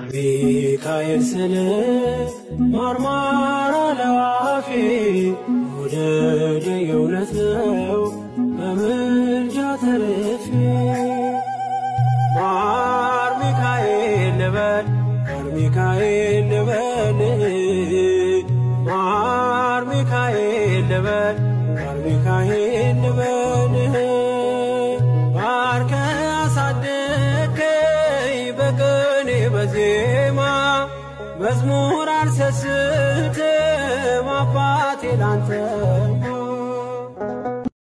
ሚካኤል ስል ማርማራ ለዋፌ ወደደ የእውነት ነው በምልጃ ተርፌ ማር ሚካኤል ልበል ማር ሚካኤል ልበል ማር ሚካኤል ልበል ማር ሚካኤል ልበል ባርከ አሳደከኝ በቅኔ በዜማ መዝሙር አልሰስትም አባቴ ላንተ